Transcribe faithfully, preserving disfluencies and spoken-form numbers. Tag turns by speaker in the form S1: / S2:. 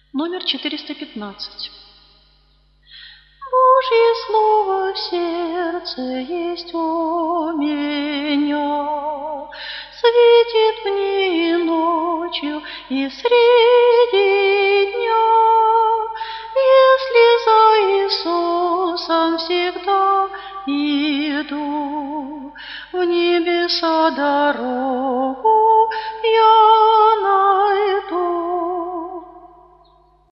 S1: Номер четыреста пятнадцать. Божье слово в сердце есть у меня, светит мне и ночью, и среди дня. Если за Иисусом всегда иду, в небеса дорогу я